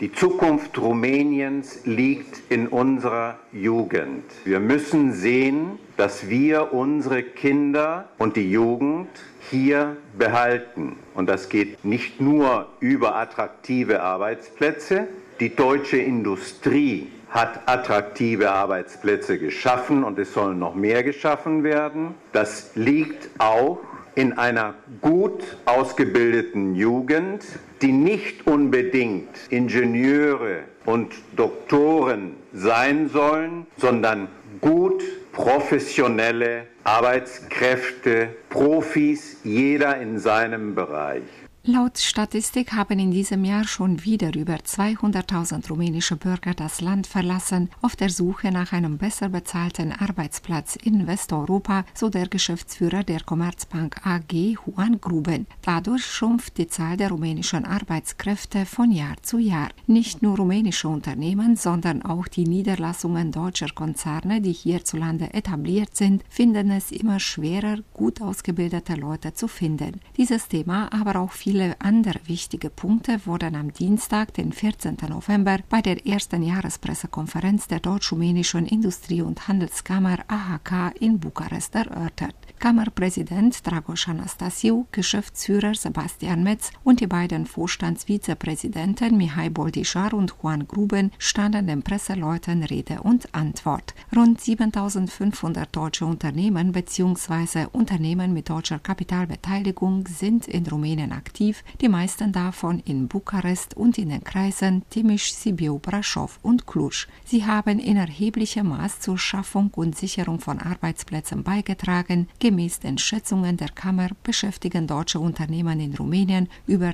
Die Zukunft Rumäniens liegt in unserer Jugend. Wir müssen sehen, dass wir unsere Kinder und die Jugend hier behalten. Und das geht nicht nur über attraktive Arbeitsplätze. Die deutsche Industrie hat attraktive Arbeitsplätze geschaffen und es sollen noch mehr geschaffen werden. Das liegt auch in einer gut ausgebildeten Jugend, die nicht unbedingt Ingenieure und Doktoren sein sollen, sondern gut professionelle Arbeitskräfte, Profis, jeder in seinem Bereich. Laut Statistik haben in diesem Jahr schon wieder über 200.000 rumänische Bürger das Land verlassen, auf der Suche nach einem besser bezahlten Arbeitsplatz in Westeuropa, so der Geschäftsführer der Commerzbank AG, Juan Gruben. Dadurch schrumpft die Zahl der rumänischen Arbeitskräfte von Jahr zu Jahr. Nicht nur rumänische Unternehmen, sondern auch die Niederlassungen deutscher Konzerne, die hierzulande etabliert sind, finden es immer schwerer, gut ausgebildete Leute zu finden. Dieses Thema, aber auch viele andere wichtige Punkte wurden am Dienstag, den 14. November, bei der ersten Jahrespressekonferenz der Deutsch-Rumänischen Industrie- und Handelskammer AHK in Bukarest erörtert. Kammerpräsident Dragoș Anastasiu, Geschäftsführer Sebastian Metz und die beiden Vorstandsvizepräsidenten Mihai Boldișar und Juan Gruben standen den Presseleuten Rede und Antwort. Rund 7.500 deutsche Unternehmen bzw. Unternehmen mit deutscher Kapitalbeteiligung sind in Rumänien aktiv, die meisten davon in Bukarest und in den Kreisen Timiș, Sibiu, Brașov und Cluj. Sie haben in erheblichem Maß zur Schaffung und Sicherung von Arbeitsplätzen beigetragen. Gemäß den Schätzungen der Kammer beschäftigen deutsche Unternehmen in Rumänien über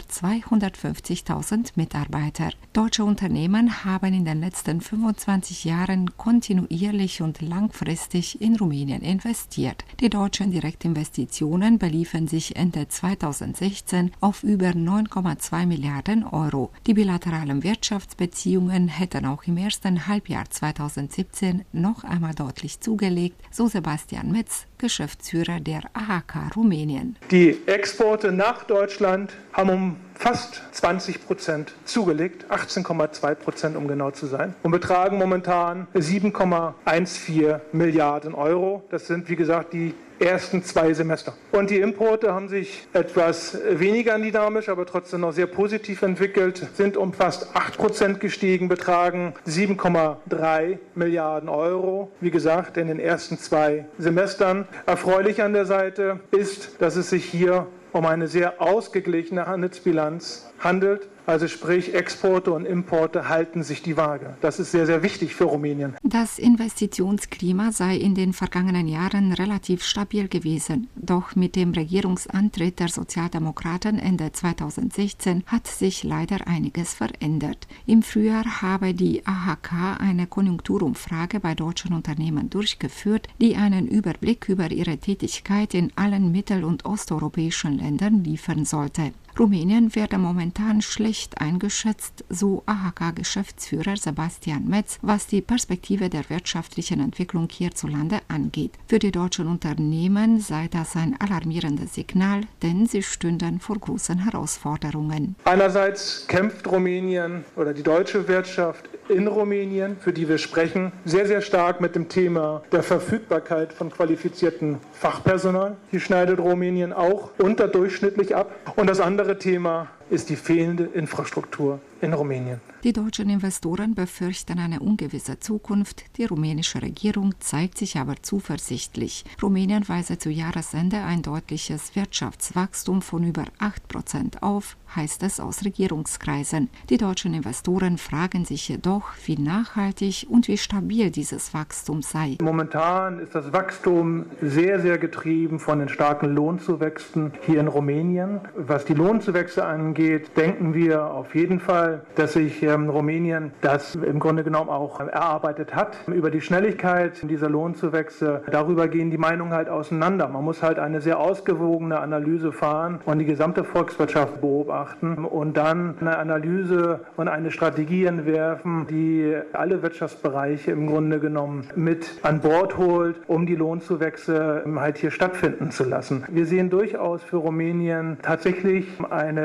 250.000 Mitarbeiter. Deutsche Unternehmen haben in den letzten 25 Jahren kontinuierlich und langfristig in Rumänien investiert. Die deutschen Direktinvestitionen beliefen sich Ende 2016 auf über 9,2 Milliarden Euro. Die bilateralen Wirtschaftsbeziehungen hätten auch im ersten Halbjahr 2017 noch einmal deutlich zugelegt, so Sebastian Metz, Geschäftsführer der AHK Rumänien. Die Exporte nach Deutschland haben um fast 20% zugelegt, 18,2% um genau zu sein, und betragen momentan 7,14 Milliarden Euro. Das sind, wie gesagt, die ersten 2 Semester. Und die Importe haben sich etwas weniger dynamisch, aber trotzdem noch sehr positiv entwickelt, sind um fast 8% gestiegen, betragen 7,3 Milliarden Euro. Wie gesagt, in den ersten 2 Semestern. Erfreulich an der Seite ist, dass es sich hier um eine sehr ausgeglichene Handelsbilanz handelt. Also sprich, Exporte und Importe halten sich die Waage. Das ist sehr, sehr wichtig für Rumänien. Das Investitionsklima sei in den vergangenen Jahren relativ stabil gewesen. Doch mit dem Regierungsantritt der Sozialdemokraten Ende 2016 hat sich leider einiges verändert. Im Frühjahr habe die AHK eine Konjunkturumfrage bei deutschen Unternehmen durchgeführt, die einen Überblick über ihre Tätigkeit in allen mittel- und osteuropäischen Ländern liefern sollte. Rumänien werde momentan schlecht eingeschätzt, so AHK-Geschäftsführer Sebastian Metz, was die Perspektive der wirtschaftlichen Entwicklung hierzulande angeht. Für die deutschen Unternehmen sei das ein alarmierendes Signal, denn sie stünden vor großen Herausforderungen. Einerseits kämpft Rumänien oder die deutsche Wirtschaft in Rumänien, für die wir sprechen, sehr, sehr stark mit dem Thema der Verfügbarkeit von qualifiziertem Fachpersonal. Hier schneidet Rumänien auch unterdurchschnittlich ab. Und das andere Thema ist die fehlende Infrastruktur in Rumänien. Die deutschen Investoren befürchten eine ungewisse Zukunft. Die rumänische Regierung zeigt sich aber zuversichtlich. Rumänien weise zu Jahresende ein deutliches Wirtschaftswachstum von über 8% auf, heißt es aus Regierungskreisen. Die deutschen Investoren fragen sich jedoch, wie nachhaltig und wie stabil dieses Wachstum sei. Momentan ist das Wachstum sehr, sehr getrieben von den starken Lohnzuwächsen hier in Rumänien. Was die Lohnzuwächse angeht, denken wir auf jeden Fall, dass sich Rumänien das im Grunde genommen auch erarbeitet hat. Über die Schnelligkeit dieser Lohnzuwächse, darüber gehen die Meinungen halt auseinander. Man muss halt eine sehr ausgewogene Analyse fahren und die gesamte Volkswirtschaft beobachten und dann eine Analyse und eine Strategie entwerfen, die alle Wirtschaftsbereiche im Grunde genommen mit an Bord holt, um die Lohnzuwächse halt hier stattfinden zu lassen. Wir sehen durchaus für Rumänien tatsächlich eine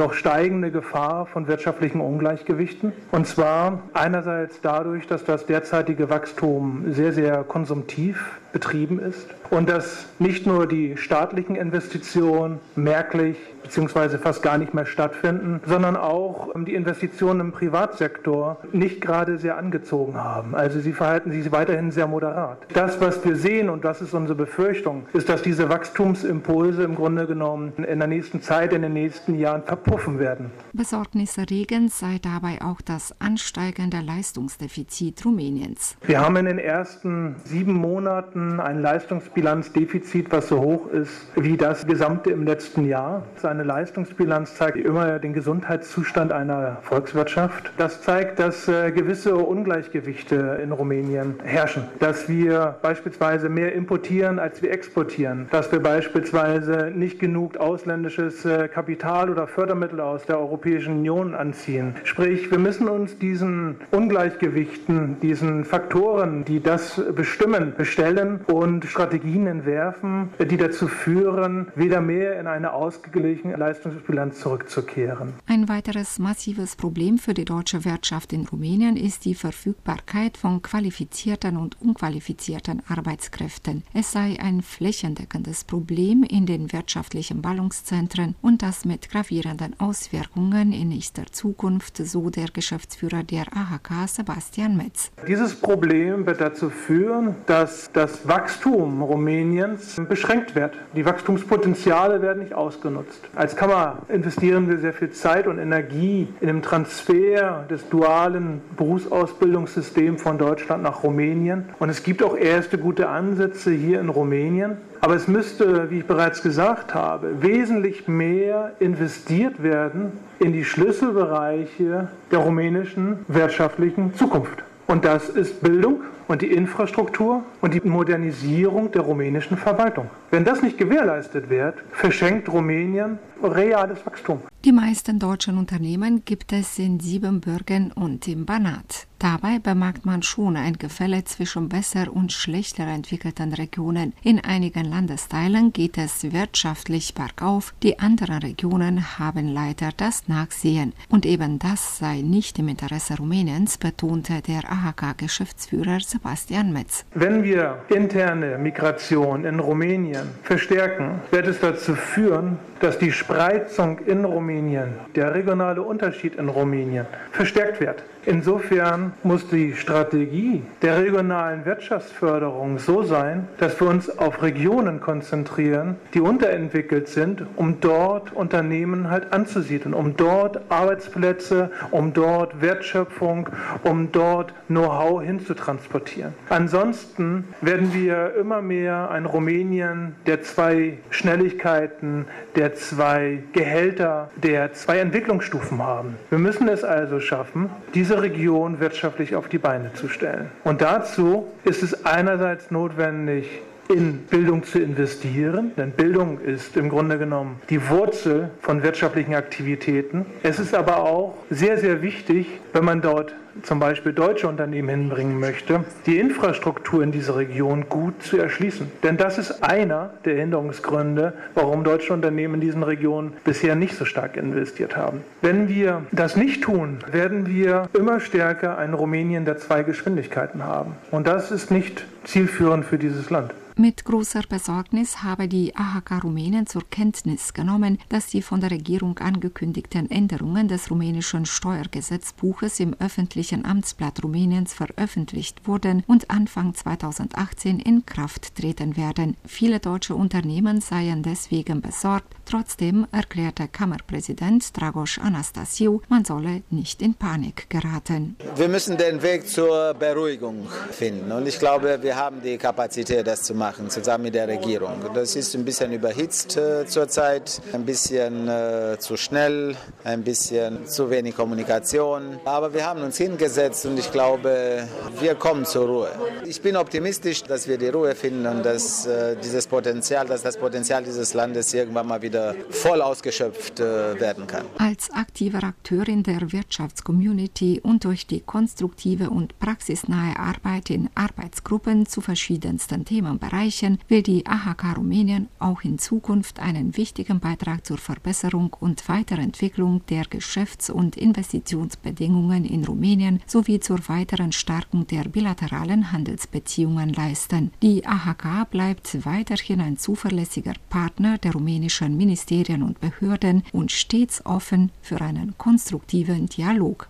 doch steigende Gefahr von wirtschaftlichen Ungleichgewichten. Und zwar einerseits dadurch, dass das derzeitige Wachstum sehr, sehr konsumtiv betrieben ist und dass nicht nur die staatlichen Investitionen merklich bzw. fast gar nicht mehr stattfinden, sondern auch die Investitionen im Privatsektor nicht gerade sehr angezogen haben. Also sie verhalten sich weiterhin sehr moderat. Das, was wir sehen, und das ist unsere Befürchtung, ist, dass diese Wachstumsimpulse im Grunde genommen in der nächsten Zeit, in den nächsten Jahren verpuffen werden. Besorgniserregend sei dabei auch das ansteigende Leistungsdefizit Rumäniens. Wir haben in den ersten 7 Monaten ein Leistungsbilanzdefizit, was so hoch ist wie das gesamte im letzten Jahr. Eine Leistungsbilanz zeigt immer den Gesundheitszustand einer Volkswirtschaft. Das zeigt, dass gewisse Ungleichgewichte in Rumänien herrschen. Dass wir beispielsweise mehr importieren, als wir exportieren. Dass wir beispielsweise nicht genug ausländisches Kapital oder Fördermittel aus der Europäischen Union anziehen. Sprich, wir müssen uns diesen Ungleichgewichten, diesen Faktoren, die das bestimmen, stellen und Strategien entwerfen, die dazu führen, wieder mehr in eine ausgeglichene Leistungsbilanz zurückzukehren. Ein weiteres massives Problem für die deutsche Wirtschaft in Rumänien ist die Verfügbarkeit von qualifizierten und unqualifizierten Arbeitskräften. Es sei ein flächendeckendes Problem in den wirtschaftlichen Ballungszentren und das mit gravierenden Auswirkungen in nächster Zukunft, so der Geschäftsführer der AHK, Sebastian Metz. Dieses Problem wird dazu führen, dass das Wachstum Rumäniens beschränkt wird. Die Wachstumspotenziale werden nicht ausgenutzt. Als Kammer investieren wir sehr viel Zeit und Energie in den Transfer des dualen Berufsausbildungssystems von Deutschland nach Rumänien. Und es gibt auch erste gute Ansätze hier in Rumänien. Aber es müsste, wie ich bereits gesagt habe, wesentlich mehr investiert werden in die Schlüsselbereiche der rumänischen wirtschaftlichen Zukunft. Und das ist Bildung und die Infrastruktur und die Modernisierung der rumänischen Verwaltung. Wenn das nicht gewährleistet wird, verschenkt Rumänien reales Wachstum. Die meisten deutschen Unternehmen gibt es in Siebenbürgen und im Banat. Dabei bemerkt man schon ein Gefälle zwischen besser und schlechter entwickelten Regionen. In einigen Landesteilen geht es wirtschaftlich bergauf, die anderen Regionen haben leider das Nachsehen. Und eben das sei nicht im Interesse Rumäniens, betonte der AHK-Geschäftsführer Sebastian Metz. Wenn wir interne Migration in Rumänien verstärken, wird es dazu führen, dass die Spreizung in Rumänien, der regionale Unterschied in Rumänien, verstärkt wird. Insofern muss die Strategie der regionalen Wirtschaftsförderung so sein, dass wir uns auf Regionen konzentrieren, die unterentwickelt sind, um dort Unternehmen halt anzusiedeln, um dort Arbeitsplätze, um dort Wertschöpfung, um dort Know-how hinzutransportieren. Ansonsten werden wir immer mehr ein Rumänien der 2 Schnelligkeiten, der 2 Gehälter, der 2 Entwicklungsstufen haben. Wir müssen es also schaffen, diese Region wirtschaftlich auf die Beine zu stellen. Und dazu ist es einerseits notwendig, in Bildung zu investieren, denn Bildung ist im Grunde genommen die Wurzel von wirtschaftlichen Aktivitäten. Es ist aber auch sehr, sehr wichtig, wenn man dort zum Beispiel deutsche Unternehmen hinbringen möchte, die Infrastruktur in dieser Region gut zu erschließen. Denn das ist einer der Hinderungsgründe, warum deutsche Unternehmen in diesen Regionen bisher nicht so stark investiert haben. Wenn wir das nicht tun, werden wir immer stärker ein Rumänien der 2 Geschwindigkeiten haben. Und das ist nicht zielführend für dieses Land. Mit großer Besorgnis habe die AHK Rumänien zur Kenntnis genommen, dass die von der Regierung angekündigten Änderungen des rumänischen Steuergesetzbuches im öffentlichen Amtsblatt Rumäniens veröffentlicht wurden und Anfang 2018 in Kraft treten werden. Viele deutsche Unternehmen seien deswegen besorgt. Trotzdem erklärte Kammerpräsident Dragoș Anastasiu, man solle nicht in Panik geraten. Wir müssen den Weg zur Beruhigung finden und ich glaube, wir haben die Kapazität, das zu machen, zusammen mit der Regierung. Das ist ein bisschen überhitzt zurzeit, ein bisschen zu schnell, ein bisschen zu wenig Kommunikation. Aber wir haben uns hingesetzt und ich glaube, wir kommen zur Ruhe. Ich bin optimistisch, dass wir die Ruhe finden und dass das Potenzial dieses Landes irgendwann mal wieder voll ausgeschöpft werden kann. Als aktiver Akteur in der Wirtschaftscommunity und durch die konstruktive und praxisnahe Arbeit in Arbeitsgruppen Zusammenarbeit zu verschiedensten Themenbereichen will die AHK Rumänien auch in Zukunft einen wichtigen Beitrag zur Verbesserung und Weiterentwicklung der Geschäfts- und Investitionsbedingungen in Rumänien sowie zur weiteren Stärkung der bilateralen Handelsbeziehungen leisten. Die AHK bleibt weiterhin ein zuverlässiger Partner der rumänischen Ministerien und Behörden und stets offen für einen konstruktiven Dialog.